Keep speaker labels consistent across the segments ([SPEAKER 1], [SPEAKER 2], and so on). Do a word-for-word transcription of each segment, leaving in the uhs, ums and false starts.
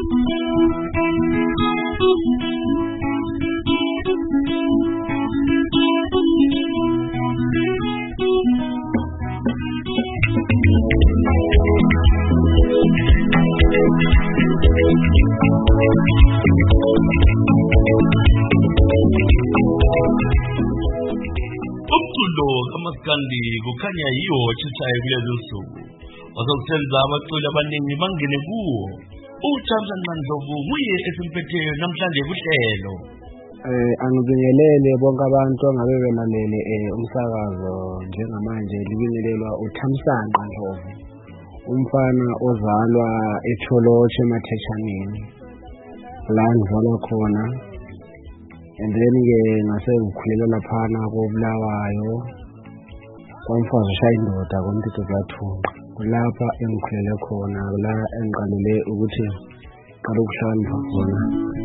[SPEAKER 1] Kandi kukhanya yiyo chichaye kulezi nsuku wazokusenza abaculi abaningi bangene kuwo uThamsanqa Ndlovu nguye esimphetheyo namhlanje kuhlelo
[SPEAKER 2] eh angibingelele bonke abantu angabe belalele umsakazo njengamanje libingelelwa uThamsanqa Ndlovu umfana ozalwa eTholotshe eMathechaneni la ngizalwa khona and then ke ngase ngikhulela laphana koBulawayo kwamfazi ushaya indoda koMthetho Plathunqa kulapha engikhulele khona la engiqalile ukuthi qala ukuhlala khona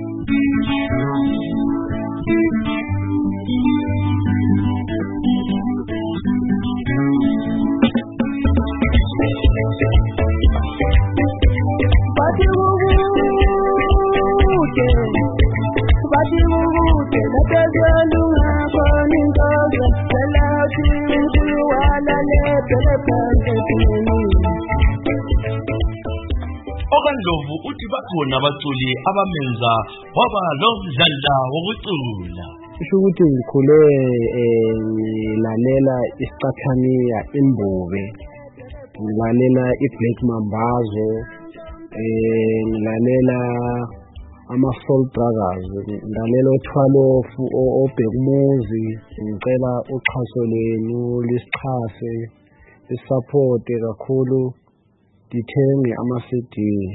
[SPEAKER 1] OkaNdlovu uthi bakhona abaculi abamenza waba lomdlandla wokucula
[SPEAKER 2] kusho ukuthi ngikhule ngilalela isiqathaniya imbube ngilalela iBlack Mambazo ngilalela ama-Soul Brothers ngilalela uThwalof oBhekumuzi ngicela uxhaso lenu lisixhase isupport kakhulu dithenge ama-C D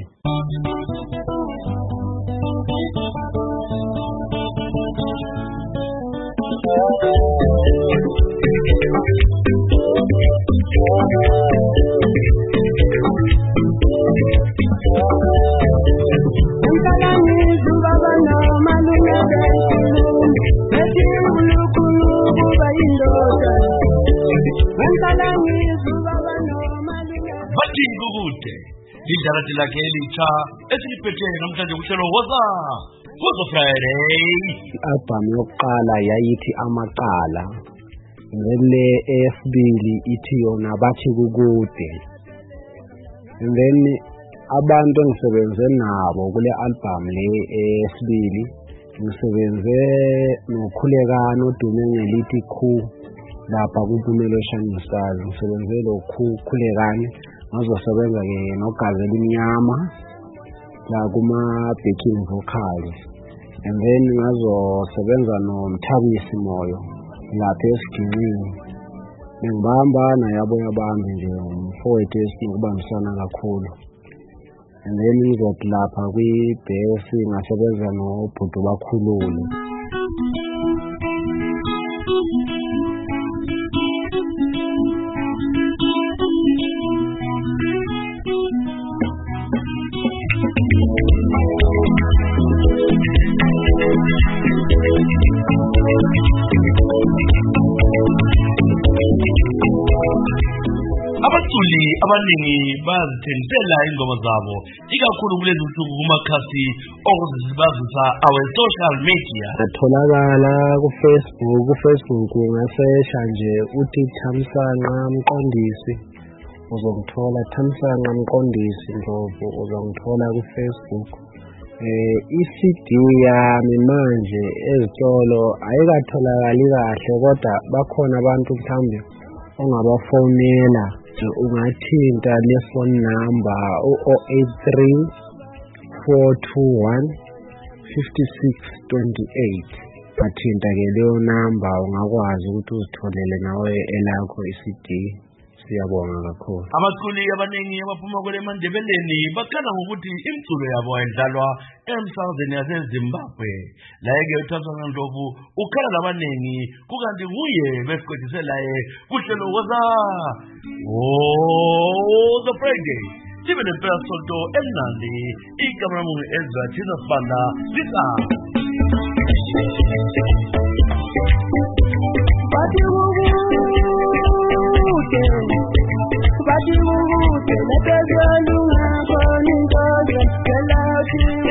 [SPEAKER 1] Kude lidlala lakhe elitsha esiliphethe namhlanje kuhlelo woza Woza Friday.
[SPEAKER 2] I-album yokuqala yayithi Amaqala le eyesibili ithi yona bathi kukude and then abantu engisebenze nabo kule album le eyesibili ngisebenze nokhulekana odume ngelithi Khu lapha kuPhumelo Shining Stars ngisebenze lo Khu khulekana ngazosebenza ke noGazela Imnyama la kuma backing vocals and then ngazosebenza noMthabisi Moyo lapha esiginqini ngibambana yabo yabami nje umfowethu esingubambisana kakhulu and then ngizothi lapha kwi-bass ngasebenza noBhudu Bakhulule.
[SPEAKER 1] Abaculi abaningi bazithengisela ingoma zabo ikakhulu kulezi nsuku kumakhasi okuzibazisa awe social media.
[SPEAKER 2] Atholakala ku Facebook, ku Facebook ungasesha nje uthi Thamsanqa Mqondisi uzongithola Thamsanqa Mqondisi Ndlovu uzongithola ku Facebook. Eh i-C D yami manje ezitolo ayikatholakali kahle kodwa bakhona abantu mhlawumbe ongabafonela ungathinta le phone number zero eight three four two one five six two eight bathinta ke leyo number ungakwazi ukuthi uzitholele nawe elakho i-C D. Siyabonga kakhulu.
[SPEAKER 1] Abaculi abaningi abaphuma kule Mandebeleni bakhala ngokuthi imculo yabo ayidlalwa emsakazweni yaseZimbabwe. La-ke uThamsanqa Ndlovu ukhala labanengi kukanti nguye besiqediselaye kuhlelo woza Woza Friday. Sibe nempela sonto emnandi ikameramun Ezra Thina Sibanda lisa Badi wude, let us go,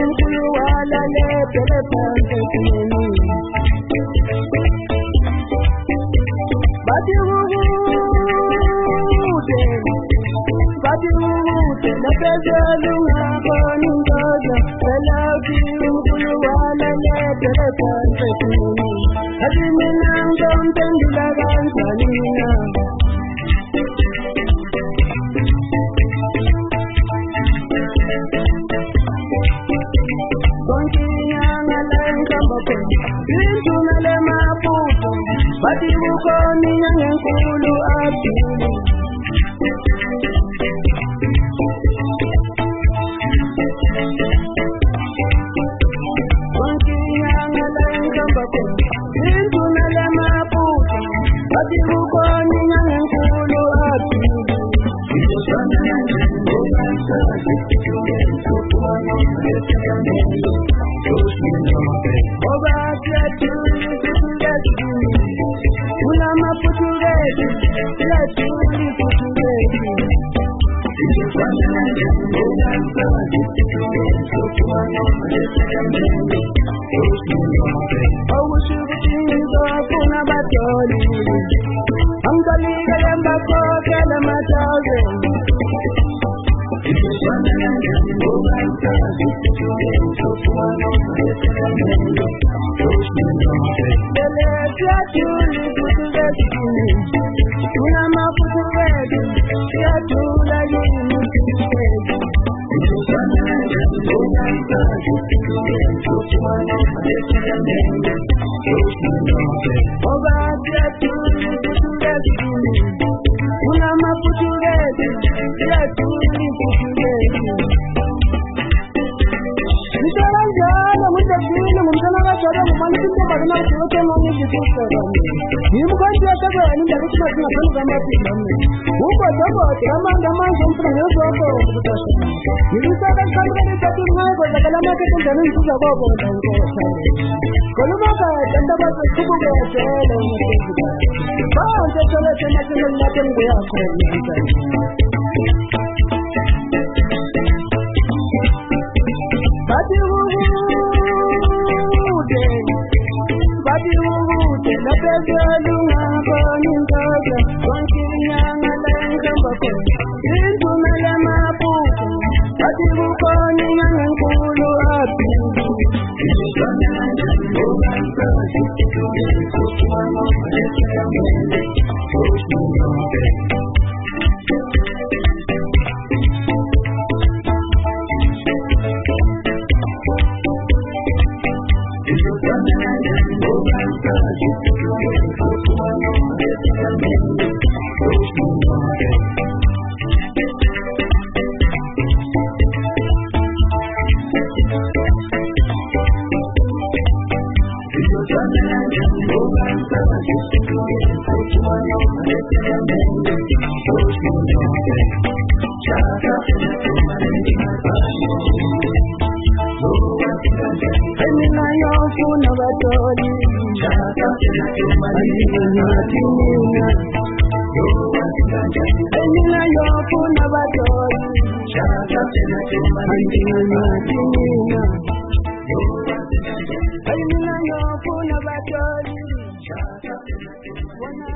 [SPEAKER 3] One